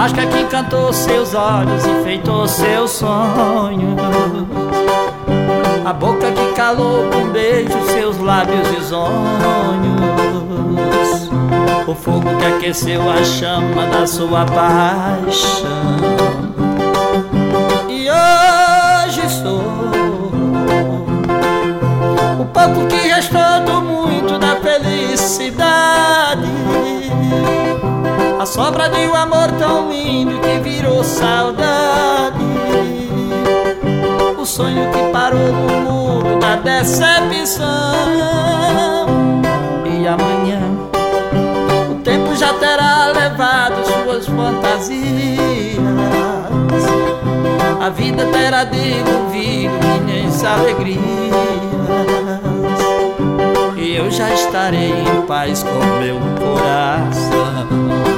máscara que encantou seus olhos, enfeitou seus sonhos, a boca que calou com beijo seus lábios risonhos, o fogo que aqueceu a chama da sua paixão. E hoje sou o pouco que restou do muito da felicidade, a sobra de um amor tão lindo que virou saudade, o sonho que parou no muro da decepção. E amanhã o tempo já terá levado suas fantasias, a vida terá diluído minhas alegrias, e eu já estarei em paz com meu coração.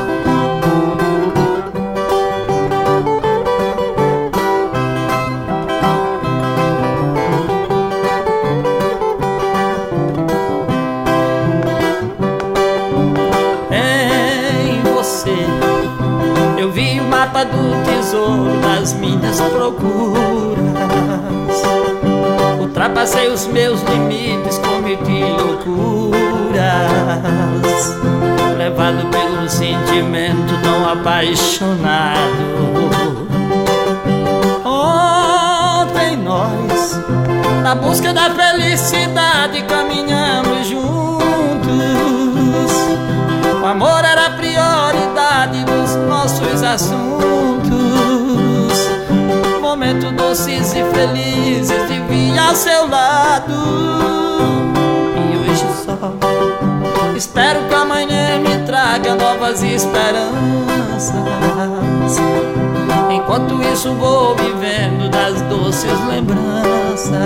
Eu vi o mapa do tesouro das minhas procuras, ultrapassei os meus limites, cometi loucuras, levado pelo sentimento tão apaixonado. Ontem nós, na busca da felicidade, caminhamos juntos, o amor era a prioridade dos nossos assuntos, momentos doces e felizes vivi ao seu lado. E hoje só espero que amanhã me traga novas esperanças, enquanto isso vou vivendo das doces lembranças.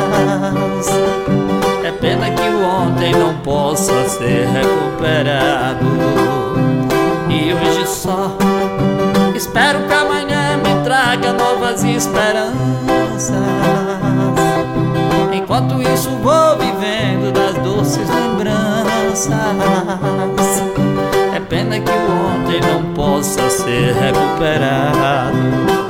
É pena que o ontem não possa ser recuperado, e hoje só espero que amanhã me traga novas esperanças, enquanto isso vou vivendo das doces lembranças. É pena que o ontem não possa ser recuperado.